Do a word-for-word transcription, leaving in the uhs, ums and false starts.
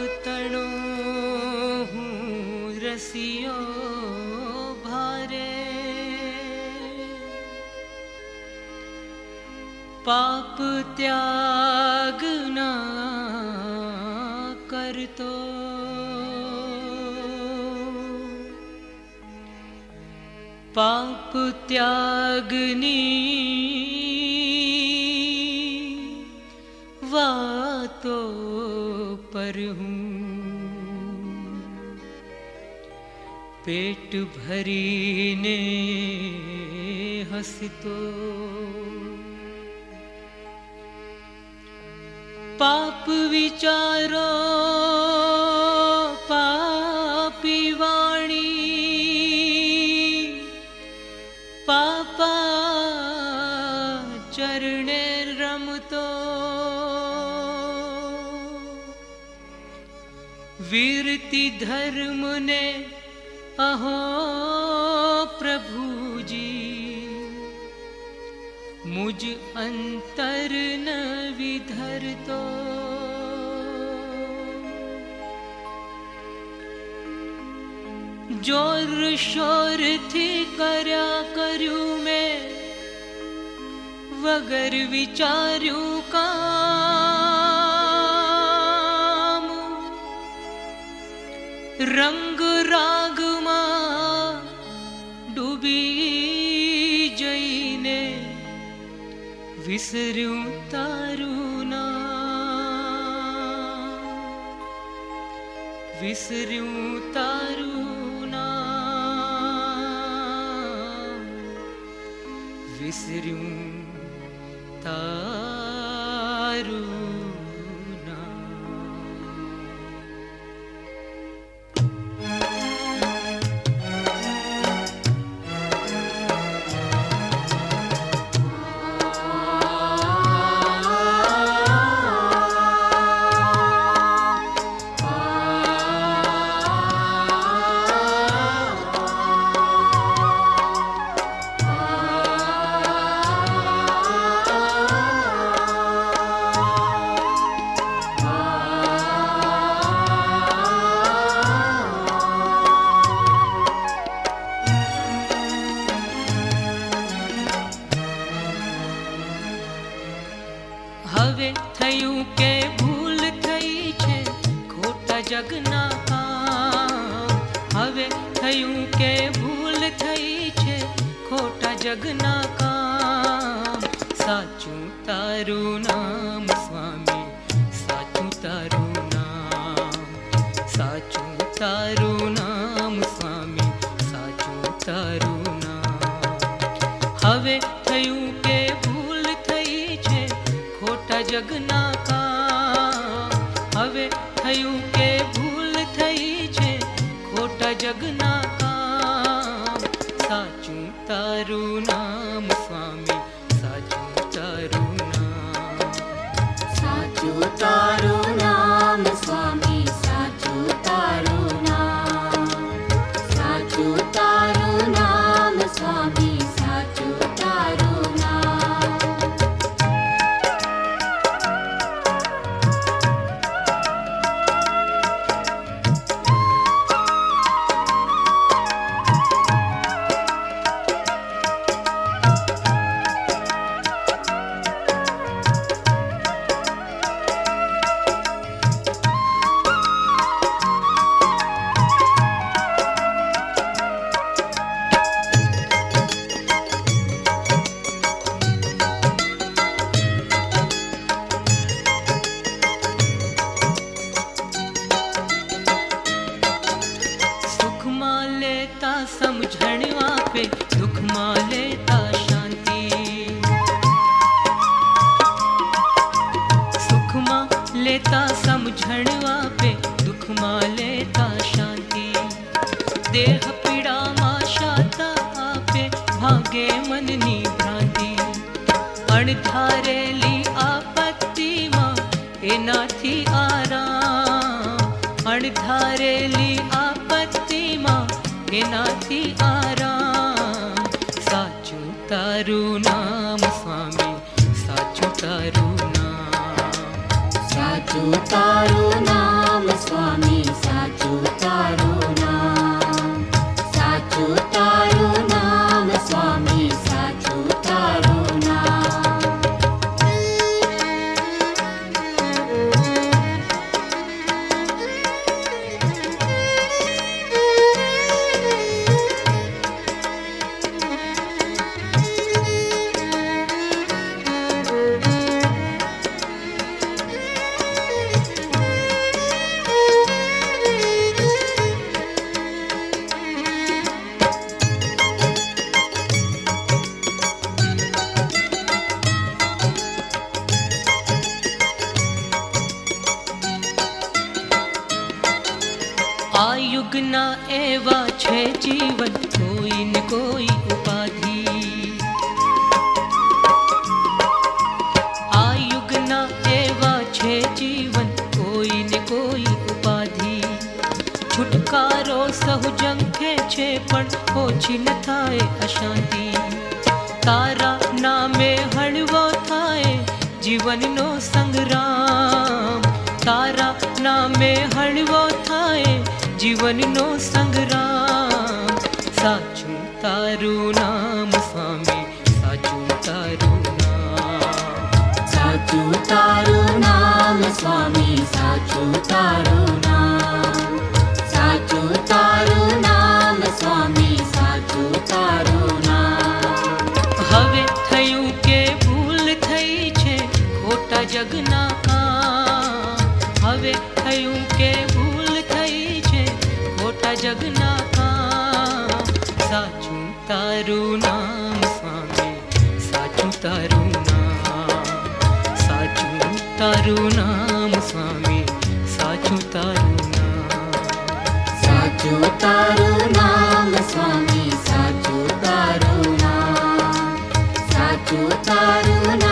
तणो हूँ रसियो भारे, पाप त्याग ना करतो, पाप त्यागनी वातो पर हूँ, पेट भरीने हंसतो, पाप विचारो पापी वाणी, पापा चरणे रमतो, वीरति धर्म ने अहो प्रभु जी, मुझ अंतर न विधरतो, जोर शोर थी कर्या कर्यू में, वगर विचार्यू काम, रंग राग मां डूबी जईने, विसर्यू तारू नाम, विसर्यू तारू नाम, विसर्यू तारू हवे थयू के भूल थई छे खोटा जगना काम, हवे थयू के भूल थई छे खोटा जगना काम, साचू तारू नाम स्वामी, साचू तारू नाम, साचू तारू नाम स्वामी, साचू तारू नाम, हवे थयू के भूल थई छे खोटा जगना काम, हवे थयू के भूल थई छे खोटा जगना काम, साचू तारू नाम स्वामी, साचू तारू नाम, साचू तारू नाम स्वामी, साचू तारू नाम, साचू तारू नाम स्वामी, साचू तारू नाम। समझण वापे दुख मां लेता शांति, सुख मां लेता समझण वापे दुख मां लेता शांति, देह पीड़ा मां शाता आपे भागे मननी भ्रांति, अणधारेली आपत्ति मां एनाथी आराम, अणधारेली आपत्ति मां एनाथी आराम, साचू तारू नाम स्वामी, साचू तारू नाम, साचू तारू नाम स्वामी। આ યુગના એવા છે જીવન કોઈ ને કોઈ ઉપાધિ આ યુગના એવા છે જીવન કોઈ ને કોઈ ઉપાધિ છુટકારો સહુ જંખે છે પણ ઓછી ન થાય અશાંતિ તારા નામે હળવો થાય જીવનનો સંગ્રામ તારા નામે હળવો થાય જીવનનો સંગ્રામ સાચું તારું નામ સ્વામી સાચું તારું નામ સાચું તારું નામ સ્વામી સાચું તારું નામ સાચું તારું નામ સ્વામી સાચું તારું નામ હવે થયું કે ભૂલ થઈ છે ખોટા જગના કામ હવે થયું કે ભૂલ થઈ છે ખોટા જગના કામ સાચું તારું નામ સ્વામી સાચું તારું નામ સાચું તારું નામ સ્વામી સાચું તારું નામ સાચું તારું નામ સ્વામી સાચું તારું નામ સાચું તારું નામ